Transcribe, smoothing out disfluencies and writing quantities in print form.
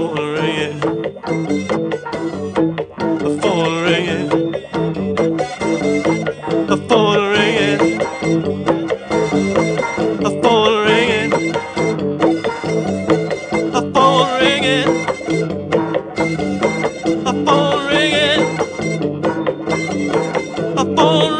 phone ringing, the phone ringing, the phone ringing, the phone ringing, the phone ringing, the phone ringing, the phone